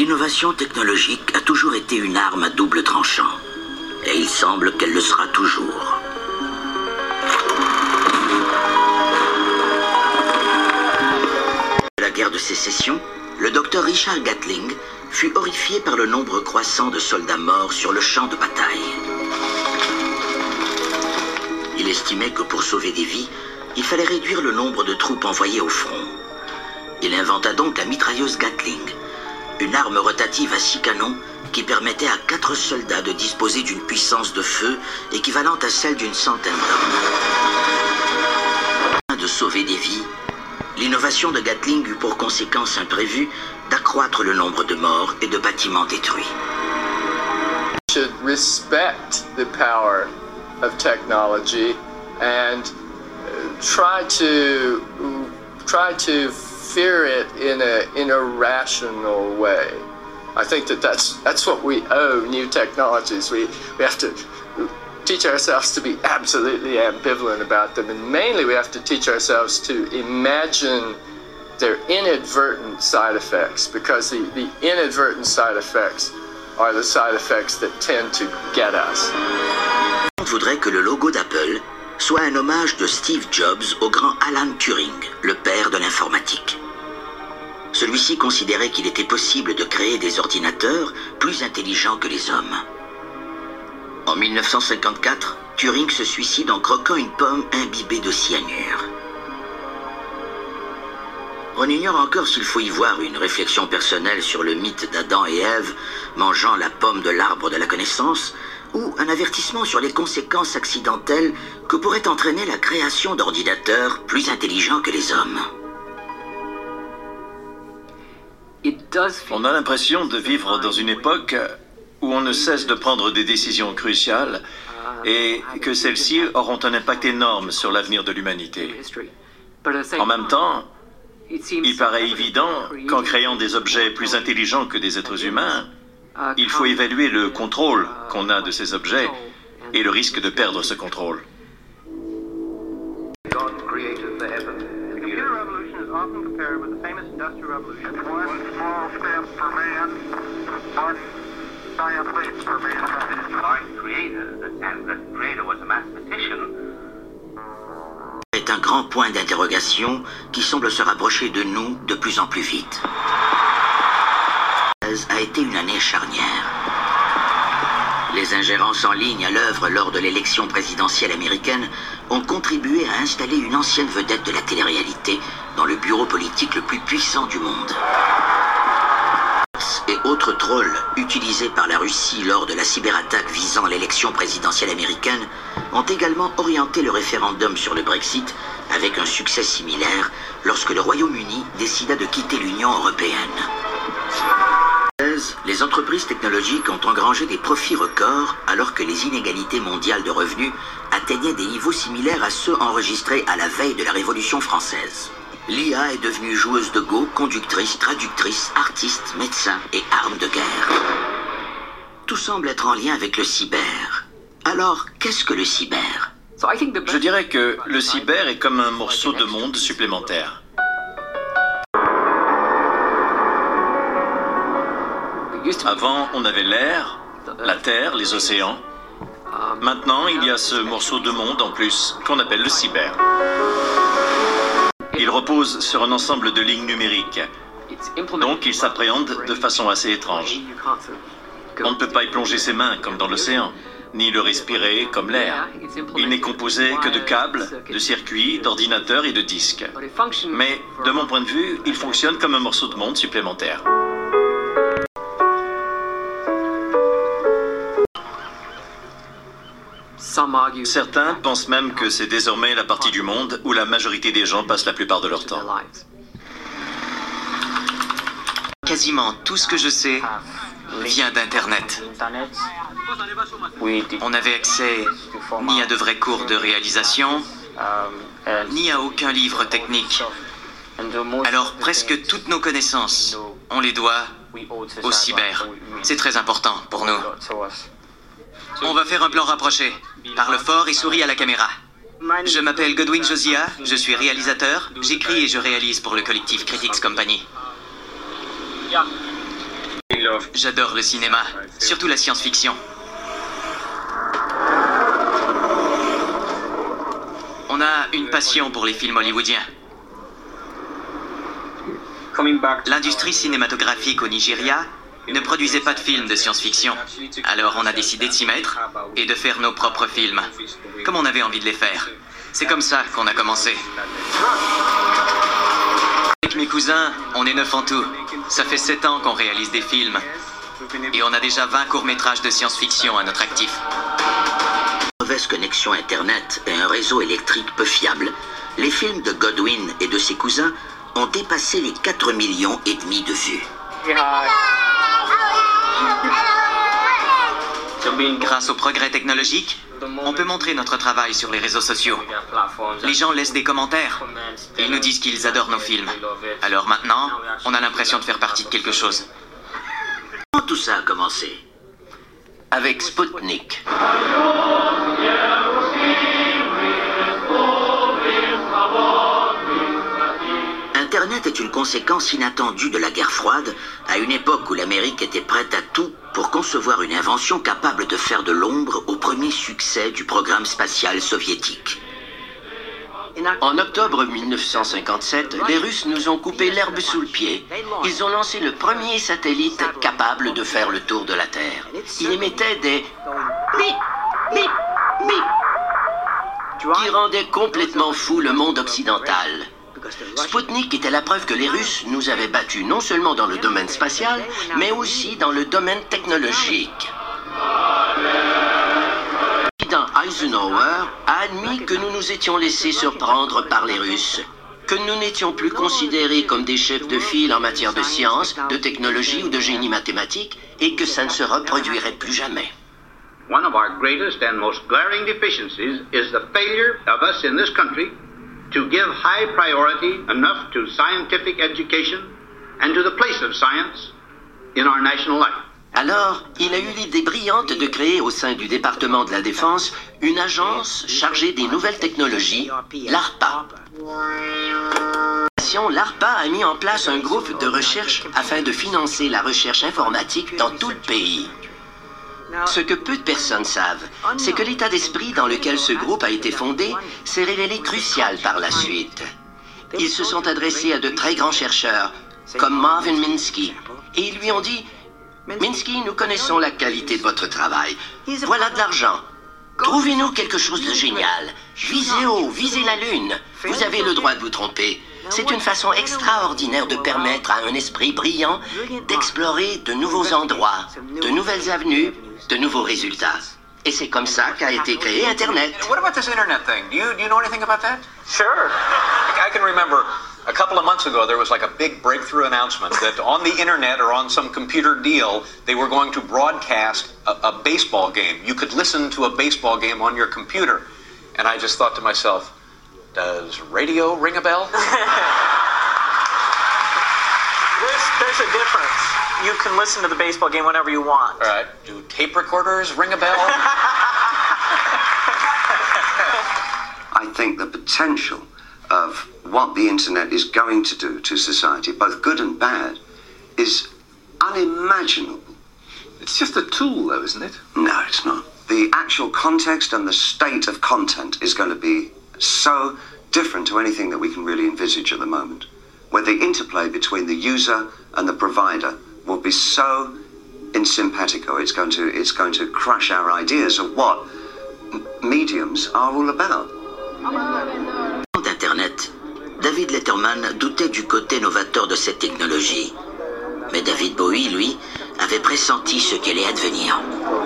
L'innovation technologique a toujours été une arme à double tranchant. Et il semble qu'elle le sera toujours. La guerre de sécession, le docteur Richard Gatling fut horrifié par le nombre croissant de soldats morts sur le champ de bataille. Il estimait que pour sauver des vies, il fallait réduire le nombre de troupes envoyées au front. Il inventa donc la mitrailleuse Gatling, une arme rotative à 6 canons qui permettait à 4 soldats de disposer d'une puissance de feu équivalente à celle d'une centaine d'hommes. De sauver des vies, l'innovation de Gatling eut pour conséquence imprévue d'accroître le nombre de morts et de bâtiments détruits. Should respect the power of technology and try to fear it in a rational way. I think that's what we owe new technologies. We have to teach ourselves to be absolutely ambivalent about them, and mainly we have to teach ourselves to imagine their inadvertent side effects, because the inadvertent side effects are the side effects that tend to get us. On voudrait que le logo d'Apple soit un hommage de Steve Jobs au grand Alan Turing, le père de l'informatique. Celui-ci considérait qu'il était possible de créer des ordinateurs plus intelligents que les hommes. En 1954, Turing se suicide en croquant une pomme imbibée de cyanure. On ignore encore s'il faut y voir une réflexion personnelle sur le mythe d'Adam et Ève mangeant la pomme de l'arbre de la connaissance, ou un avertissement sur les conséquences accidentelles que pourrait entraîner la création d'ordinateurs plus intelligents que les hommes. On a l'impression de vivre dans une époque où on ne cesse de prendre des décisions cruciales et que celles-ci auront un impact énorme sur l'avenir de l'humanité. En même temps, il paraît évident qu'en créant des objets plus intelligents que des êtres humains, il faut évaluer le contrôle qu'on a de ces objets et le risque de perdre ce contrôle. Often compared with the famous Industrial Revolution. One small step for man, one giant leap for mankind. Our creator, and the creator was a mathematician, est un grand point d'interrogation qui semble se rapprocher de nous de plus en plus vite. A été une année charnière. Les ingérences en ligne à l'œuvre lors de l'élection présidentielle américaine ont contribué à installer une ancienne vedette de la télé-réalité dans le bureau politique le plus puissant du monde. Et autres trolls utilisés par la Russie lors de la cyberattaque visant l'élection présidentielle américaine ont également orienté le référendum sur le Brexit avec un succès similaire lorsque le Royaume-Uni décida de quitter l'Union européenne. Les entreprises technologiques ont engrangé des profits records alors que les inégalités mondiales de revenus atteignaient des niveaux similaires à ceux enregistrés à la veille de la Révolution française. L'IA est devenue joueuse de Go, conductrice, traductrice, artiste, médecin et arme de guerre. Tout semble être en lien avec le cyber. Alors, qu'est-ce que le cyber? Je dirais que le cyber est comme un morceau de monde supplémentaire. Avant, on avait l'air, la terre, les océans. Maintenant, il y a ce morceau de monde en plus qu'on appelle le cyber. Il repose sur un ensemble de lignes numériques. Donc, il s'appréhende de façon assez étrange. On ne peut pas y plonger ses mains comme dans l'océan, ni le respirer comme l'air. Il n'est composé que de câbles, de circuits, d'ordinateurs et de disques. Mais, de mon point de vue, il fonctionne comme un morceau de monde supplémentaire. Certains pensent même que c'est désormais la partie du monde où la majorité des gens passent la plupart de leur temps. Quasiment tout ce que je sais vient d'Internet. On n'avait accès ni à de vrais cours de réalisation, ni à aucun livre technique. Alors presque toutes nos connaissances, on les doit au cyber. C'est très important pour nous. On va faire un plan rapproché. Parle fort et souris à la caméra. Je m'appelle Godwin Josiah, je suis réalisateur, j'écris et je réalise pour le collectif Critics Company. J'adore le cinéma, surtout la science-fiction. On a une passion pour les films hollywoodiens. L'industrie cinématographique au Nigeria ne produisait pas de films de science-fiction. Alors on a décidé de s'y mettre et de faire nos propres films, comme on avait envie de les faire. C'est comme ça qu'on a commencé. Avec mes cousins, on est 9 en tout. Ça fait 7 ans qu'on réalise des films. Et on a déjà 20 courts-métrages de science-fiction à notre actif. Mauvaise connexion Internet et un réseau électrique peu fiable, les films de Godwin et de ses cousins ont dépassé les 4,5 millions de vues. Grâce au progrès technologique, on peut montrer notre travail sur les réseaux sociaux. Les gens laissent des commentaires. Ils nous disent qu'ils adorent nos films. Alors maintenant, on a l'impression de faire partie de quelque chose. Comment tout ça a commencé? Avec Sputnik. Internet est une conséquence inattendue de la guerre froide, à une époque où l'Amérique était prête à tout pour concevoir une invention capable de faire de l'ombre au premier succès du programme spatial soviétique. En octobre 1957, les Russes nous ont coupé l'herbe sous le pied. Ils ont lancé le premier satellite capable de faire le tour de la Terre. Il émettait des bip, bip, bip, qui rendaient complètement fou le monde occidental. Sputnik était la preuve que les Russes nous avaient battus non seulement dans le domaine spatial, mais aussi dans le domaine technologique. Le président Eisenhower a admis que nous nous étions laissés surprendre par les Russes, que nous n'étions plus considérés comme des chefs de file en matière de science, de technologie ou de génie mathématique, et que ça ne se reproduirait plus jamais. One of our greatest and most glaring deficiencies is the failure of us in this country to give high priority enough to scientific education and to the place of science in our national life. Alors, il a eu l'idée brillante de créer au sein du département de la Défense une agence chargée des nouvelles technologies, l'ARPA. L'ARPA a mis en place un groupe de recherche afin de financer la recherche informatique dans tout le pays. Ce que peu de personnes savent, c'est que l'état d'esprit dans lequel ce groupe a été fondé s'est révélé crucial par la suite. Ils se sont adressés à de très grands chercheurs, comme Marvin Minsky, et ils lui ont dit « Minsky, nous connaissons la qualité de votre travail. Voilà de l'argent. Trouvez-nous quelque chose de génial. Visez haut, visez la Lune. Vous avez le droit de vous tromper. C'est une façon extraordinaire de permettre à un esprit brillant d'explorer de nouveaux endroits, de nouvelles avenues, de nouveaux résultats. » Et c'est comme ça qu'a été créé Internet. What about this Internet thing? Do you know anything about that? Sure. I can remember a couple of months ago there was like a big breakthrough announcement that on the Internet or on some computer deal they were going to broadcast a baseball game. You could listen to a baseball game on your computer. And I just thought to myself, does radio ring a bell? There's a difference. You can listen to the baseball game whenever you want. All right. Do tape recorders ring a bell? I think the potential of what the internet is going to do to society, both good and bad, is unimaginable. It's just a tool, though, isn't it? No, it's not. The actual context and the state of content is going to be so different to anything that we can really envisage at the moment, where the interplay between the user and the provider will be so in simpatico. It's going to crush our ideas of what mediums are all about. D'Internet, David Letterman doutait du côté novateur de cette technologie. Mais David Bowie, lui, avait pressenti ce qui allait advenir.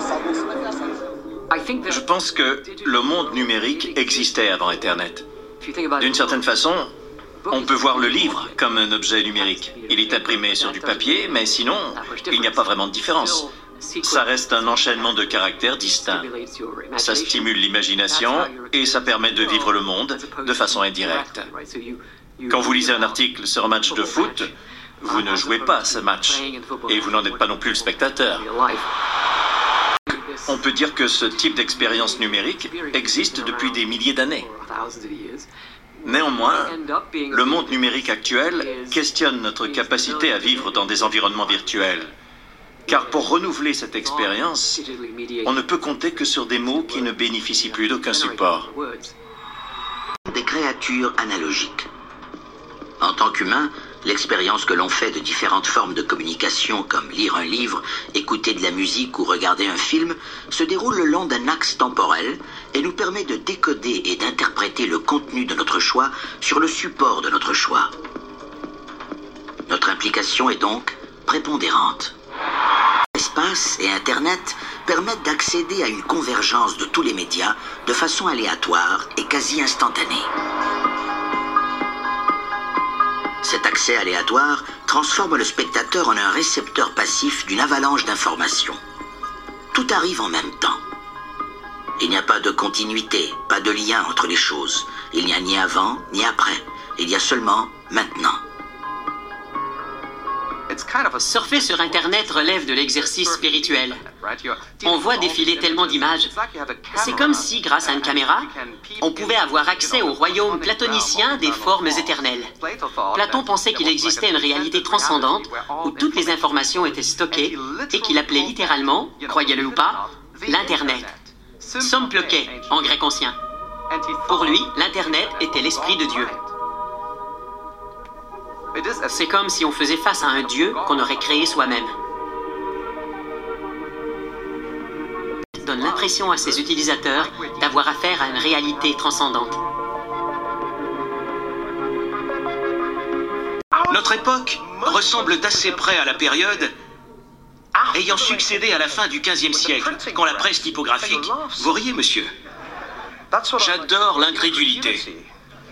Je pense que le monde numérique existait avant Internet. D'une certaine façon, on peut voir le livre comme un objet numérique. Il est imprimé sur du papier, mais sinon, il n'y a pas vraiment de différence. Ça reste un enchaînement de caractères distincts. Ça stimule l'imagination et ça permet de vivre le monde de façon indirecte. Quand vous lisez un article sur un match de foot, vous ne jouez pas ce match et vous n'en êtes pas non plus le spectateur. On peut dire que ce type d'expérience numérique existe depuis des milliers d'années. Néanmoins, le monde numérique actuel questionne notre capacité à vivre dans des environnements virtuels. Car pour renouveler cette expérience, on ne peut compter que sur des mots qui ne bénéficient plus d'aucun support. Des créatures analogiques. En tant qu'humain, l'expérience que l'on fait de différentes formes de communication, comme lire un livre, écouter de la musique ou regarder un film, se déroule le long d'un axe temporel et nous permet de décoder et d'interpréter le contenu de notre choix sur le support de notre choix. Notre implication est donc prépondérante. L'espace et Internet permettent d'accéder à une convergence de tous les médias de façon aléatoire et quasi instantanée. Cet accès aléatoire transforme le spectateur en un récepteur passif d'une avalanche d'informations. Tout arrive en même temps. Il n'y a pas de continuité, pas de lien entre les choses. Il n'y a ni avant, ni après. Il y a seulement maintenant. Surfer sur Internet relève de l'exercice spirituel. On voit défiler tellement d'images. C'est comme si, grâce à une caméra, on pouvait avoir accès au royaume platonicien des formes éternelles. Platon pensait qu'il existait une réalité transcendante où toutes les informations étaient stockées et qu'il appelait littéralement, croyez-le ou pas, l'Internet. Somploké, en grec ancien. Pour lui, l'Internet était l'esprit de Dieu. C'est comme si on faisait face à un Dieu qu'on aurait créé soi-même. Ça donne l'impression à ses utilisateurs d'avoir affaire à une réalité transcendante. Notre époque ressemble d'assez près à la période ayant succédé à la fin du XVe siècle, quand la presse typographique... Vous riez, monsieur? J'adore l'incrédulité.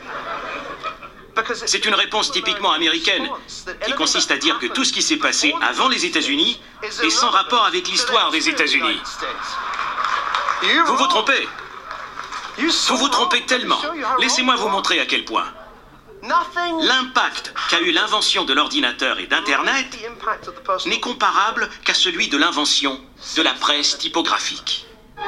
C'est une réponse typiquement américaine, qui consiste à dire que tout ce qui s'est passé avant les États-Unis est sans rapport avec l'histoire des États-Unis. Vous vous trompez. Vous vous trompez tellement. Laissez-moi vous montrer à quel point. L'impact qu'a eu l'invention de l'ordinateur et d'Internet n'est comparable qu'à celui de l'invention de la presse typographique.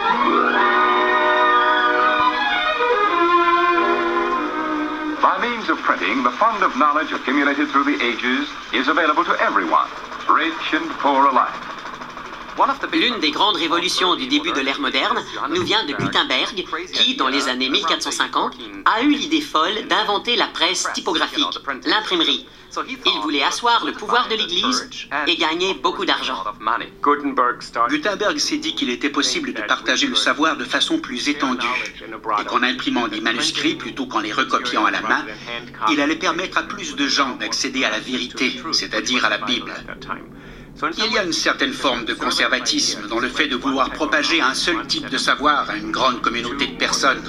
By means of printing, the fund of knowledge accumulated through the ages is available to everyone, rich and poor alike. L'une des grandes révolutions du début de l'ère moderne nous vient de Gutenberg, qui, dans les années 1450, a eu l'idée folle d'inventer la presse typographique, l'imprimerie. Il voulait asseoir le pouvoir de l'Église et gagner beaucoup d'argent. Gutenberg s'est dit qu'il était possible de partager le savoir de façon plus étendue, et qu'en imprimant des manuscrits plutôt qu'en les recopiant à la main, il allait permettre à plus de gens d'accéder à la vérité, c'est-à-dire à la Bible. Il y a une certaine forme de conservatisme dans le fait de vouloir propager un seul type de savoir à une grande communauté de personnes.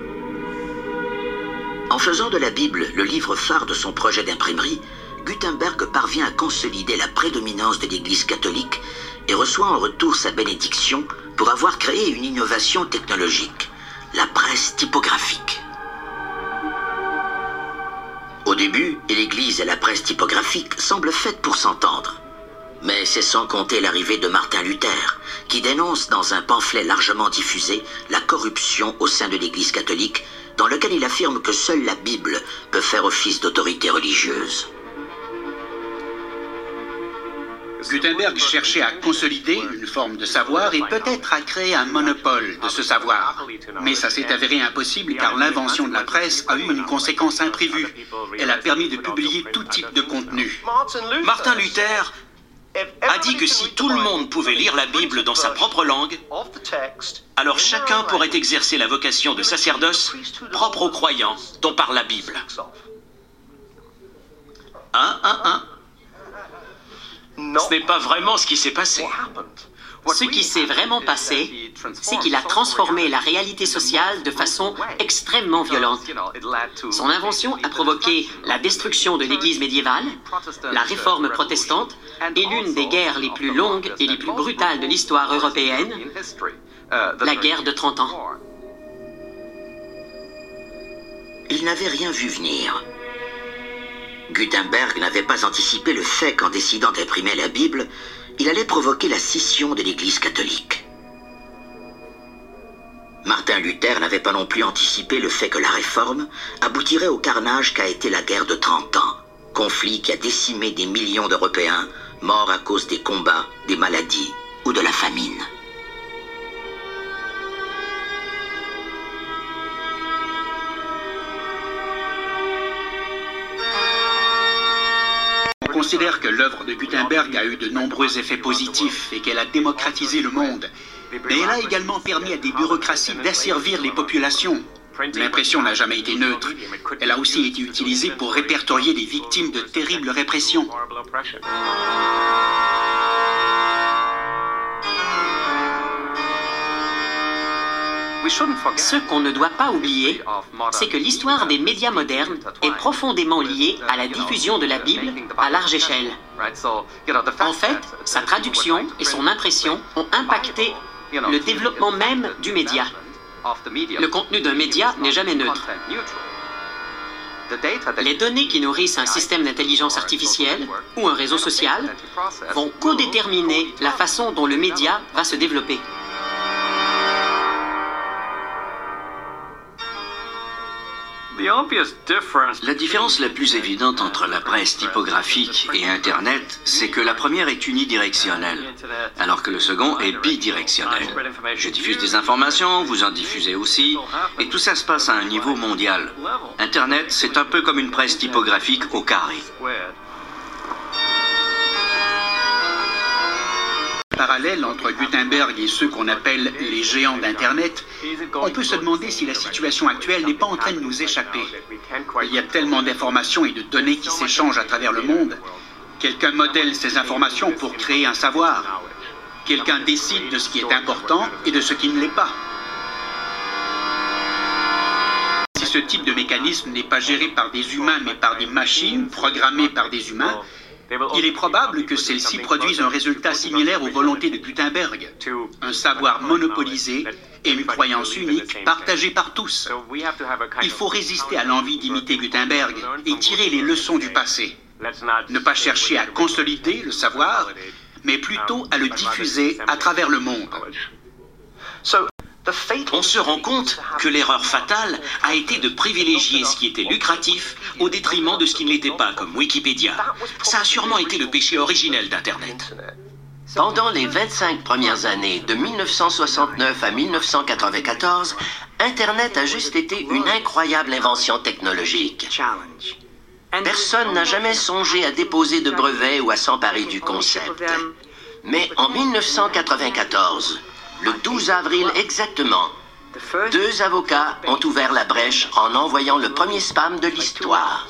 En faisant de la Bible le livre phare de son projet d'imprimerie, Gutenberg parvient à consolider la prédominance de l'Église catholique et reçoit en retour sa bénédiction pour avoir créé une innovation technologique, la presse typographique. Au début, l'Église et la presse typographique semblent faites pour s'entendre. Mais c'est sans compter l'arrivée de Martin Luther, qui dénonce dans un pamphlet largement diffusé la corruption au sein de l'Église catholique, dans lequel il affirme que seule la Bible peut faire office d'autorité religieuse. Gutenberg cherchait à consolider une forme de savoir et peut-être à créer un monopole de ce savoir. Mais ça s'est avéré impossible car l'invention de la presse a eu une conséquence imprévue. Elle a permis de publier tout type de contenu. Martin Luther a dit que si tout le monde pouvait lire la Bible dans sa propre langue, alors chacun pourrait exercer la vocation de sacerdoce propre aux croyants dont parle la Bible. Ce n'est pas vraiment ce qui s'est passé. Ce qui s'est vraiment passé, c'est qu'il a transformé la réalité sociale de façon extrêmement violente. Son invention a provoqué la destruction de l'Église médiévale, la réforme protestante et l'une des guerres les plus longues et les plus brutales de l'histoire européenne, la guerre de 30 ans. Il n'avait rien vu venir. Gutenberg n'avait pas anticipé le fait qu'en décidant d'imprimer la Bible, il allait provoquer la scission de l'Église catholique. Martin Luther n'avait pas non plus anticipé le fait que la Réforme aboutirait au carnage qu'a été la guerre de 30 ans, conflit qui a décimé des millions d'Européens, morts à cause des combats, des maladies ou de la famine. On considère que l'œuvre de Gutenberg a eu de nombreux effets positifs et qu'elle a démocratisé le monde. Mais elle a également permis à des bureaucraties d'asservir les populations. L'impression n'a jamais été neutre. Elle a aussi été utilisée pour répertorier les victimes de terribles répressions. Ce qu'on ne doit pas oublier, c'est que l'histoire des médias modernes est profondément liée à la diffusion de la Bible à large échelle. En fait, sa traduction et son impression ont impacté le développement même du média. Le contenu d'un média n'est jamais neutre. Les données qui nourrissent un système d'intelligence artificielle ou un réseau social vont codéterminer la façon dont le média va se développer. La différence la plus évidente entre la presse typographique et Internet, c'est que la première est unidirectionnelle, alors que le second est bidirectionnel. Je diffuse des informations, vous en diffusez aussi, et tout ça se passe à un niveau mondial. Internet, c'est un peu comme une presse typographique au carré. Parallèle entre Gutenberg et ceux qu'on appelle les géants d'Internet, on peut se demander si la situation actuelle n'est pas en train de nous échapper. Il y a tellement d'informations et de données qui s'échangent à travers le monde. Quelqu'un modèle ces informations pour créer un savoir. Quelqu'un décide de ce qui est important et de ce qui ne l'est pas. Si ce type de mécanisme n'est pas géré par des humains mais par des machines programmées par des humains, il est probable que celles-ci produisent un résultat similaire aux volontés de Gutenberg, un savoir monopolisé et une croyance unique partagée par tous. Il faut résister à l'envie d'imiter Gutenberg et tirer les leçons du passé. Ne pas chercher à consolider le savoir, mais plutôt à le diffuser à travers le monde. On se rend compte que l'erreur fatale a été de privilégier ce qui était lucratif au détriment de ce qui ne l'était pas, comme Wikipédia. Ça a sûrement été le péché originel d'Internet. Pendant les 25 premières années, de 1969 à 1994, Internet a juste été une incroyable invention technologique. Personne n'a jamais songé à déposer de brevets ou à s'emparer du concept. Mais en 1994, le 12 avril exactement, 2 avocats ont ouvert la brèche en envoyant le premier spam de l'histoire.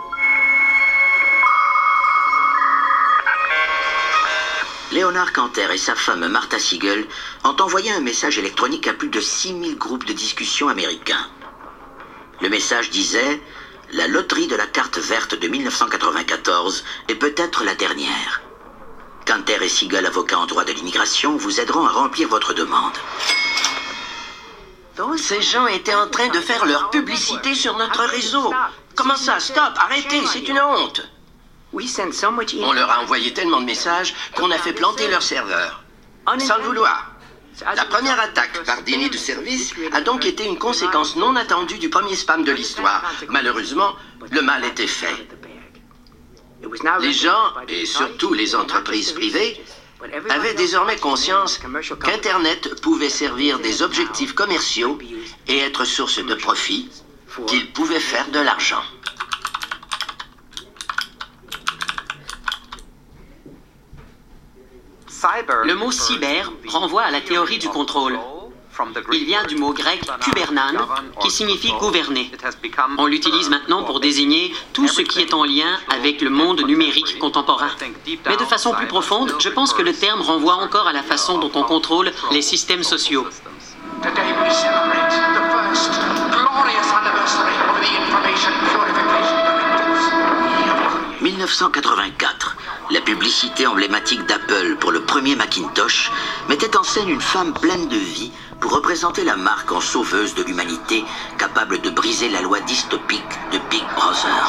Leonard Canter et sa femme Martha Siegel ont envoyé un message électronique à plus de 6000 groupes de discussion américains. Le message disait « La loterie de la carte verte de 1994 est peut-être la dernière. Canter et Siegel, avocats en droit de l'immigration, vous aideront à remplir votre demande. » Ces gens étaient en train de faire leur publicité sur notre réseau. Comment ça? Stop! Arrêtez! C'est une honte! On leur a envoyé tellement de messages qu'on a fait planter leur serveur. Sans le vouloir. La première attaque par déni de service a donc été une conséquence non attendue du premier spam de l'histoire. Malheureusement, le mal était fait. Les gens, et surtout les entreprises privées, avaient désormais conscience qu'Internet pouvait servir des objectifs commerciaux et être source de profit, qu'ils pouvaient faire de l'argent. Le mot cyber renvoie à la théorie du contrôle. Il vient du mot grec kubernan, qui signifie gouverner. On l'utilise maintenant pour désigner tout ce qui est en lien avec le monde numérique contemporain. Mais de façon plus profonde, je pense que le terme renvoie encore à la façon dont on contrôle les systèmes sociaux. 1984, la publicité emblématique d'Apple pour le premier Macintosh mettait en scène une femme pleine de vie pour représenter la marque en sauveuse de l'humanité, capable de briser la loi dystopique de Big Brother.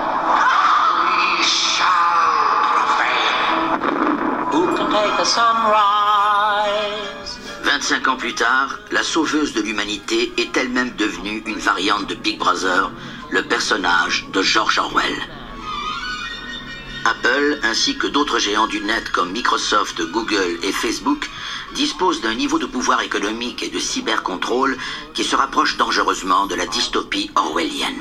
25 ans plus tard, la sauveuse de l'humanité est elle-même devenue une variante de Big Brother, le personnage de George Orwell. Apple, ainsi que d'autres géants du net comme Microsoft, Google et Facebook, disposent d'un niveau de pouvoir économique et de cybercontrôle qui se rapproche dangereusement de la dystopie orwellienne.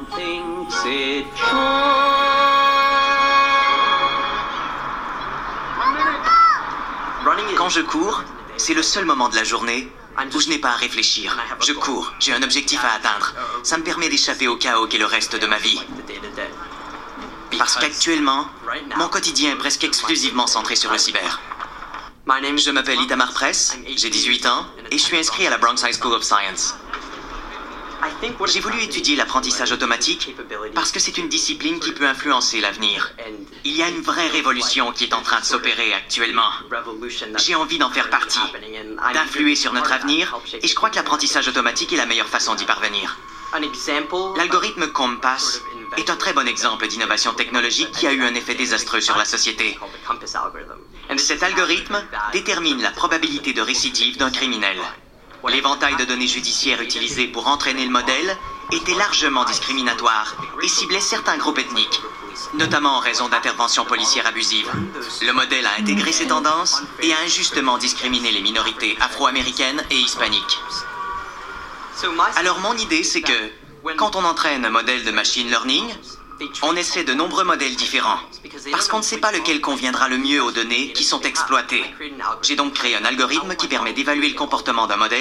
Quand je cours, c'est le seul moment de la journée où je n'ai pas à réfléchir. Je cours, j'ai un objectif à atteindre. Ça me permet d'échapper au chaos qui est le reste de ma vie. Parce qu'actuellement, mon quotidien est presque exclusivement centré sur le cyber. Je m'appelle Itamar Press, j'ai 18 ans et je suis inscrit à la Bronx High School of Science. J'ai voulu étudier l'apprentissage automatique parce que c'est une discipline qui peut influencer l'avenir. Il y a une vraie révolution qui est en train de s'opérer actuellement. J'ai envie d'en faire partie, d'influer sur notre avenir, et je crois que l'apprentissage automatique est la meilleure façon d'y parvenir. L'algorithme Compass est un très bon exemple d'innovation technologique qui a eu un effet désastreux sur la société. Cet algorithme détermine la probabilité de récidive d'un criminel. L'éventail de données judiciaires utilisées pour entraîner le modèle était largement discriminatoire et ciblait certains groupes ethniques, notamment en raison d'interventions policières abusives. Le modèle a intégré ces tendances et a injustement discriminé les minorités afro-américaines et hispaniques. Alors mon idée, c'est que quand on entraîne un modèle de machine learning, on essaie de nombreux modèles différents, parce qu'on ne sait pas lequel conviendra le mieux aux données qui sont exploitées. J'ai donc créé un algorithme qui permet d'évaluer le comportement d'un modèle